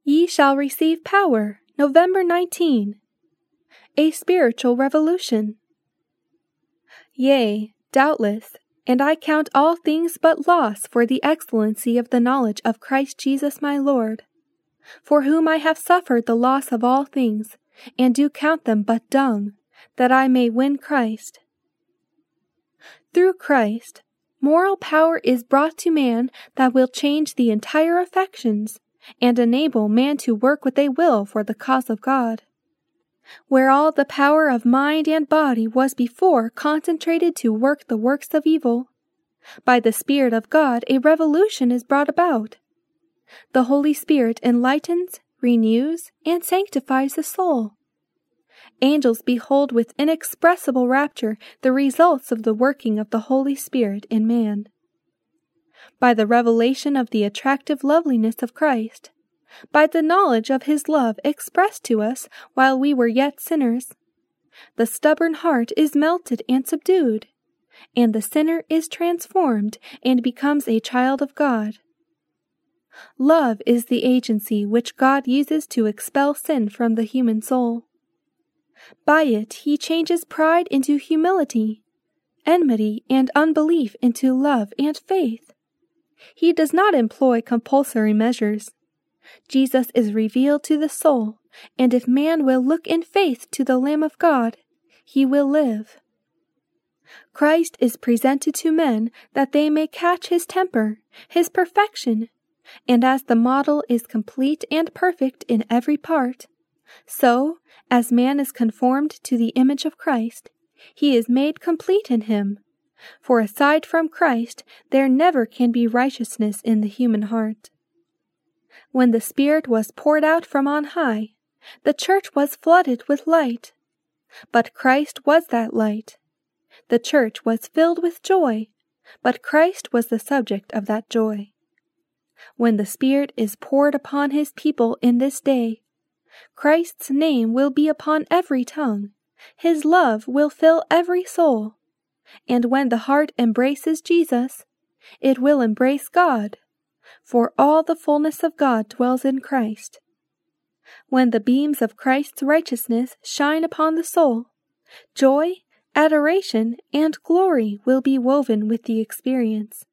Ye shall receive power, November 19. A spiritual revolution. Yea, doubtless, and I count all things but loss for the excellency of the knowledge of Christ Jesus my Lord, for whom I have suffered the loss of all things, and do count them but dung, that I may win Christ. Through Christ, moral power is brought to man that will change the entire affections, and enable man to work what they will for the cause of God. Where all the power of mind and body was before concentrated to work the works of evil, by the Spirit of God a revolution is brought about. The Holy Spirit enlightens, renews, and sanctifies the soul. Angels behold with inexpressible rapture the results of the working of the Holy Spirit in man. By the revelation of the attractive loveliness of Christ, by the knowledge of His love expressed to us while we were yet sinners, the stubborn heart is melted and subdued, and the sinner is transformed and becomes a child of God. Love is the agency which God uses to expel sin from the human soul. By it He changes pride into humility, enmity and unbelief into love and faith. He does not employ compulsory measures. Jesus is revealed to the soul, and if man will look in faith to the Lamb of God, he will live. Christ is presented to men that they may catch His temper, His perfection, and as the model is complete and perfect in every part, so, as man is conformed to the image of Christ, he is made complete in him. For aside from Christ, there never can be righteousness in the human heart. When the Spirit was poured out from on high, the church was flooded with light. But Christ was that light. The church was filled with joy, but Christ was the subject of that joy. When the Spirit is poured upon His people in this day, Christ's name will be upon every tongue, His love will fill every soul, and when the heart embraces Jesus, it will embrace God, for all the fullness of God dwells in Christ. When the beams of Christ's righteousness shine upon the soul, joy, adoration, and glory will be woven with the experience.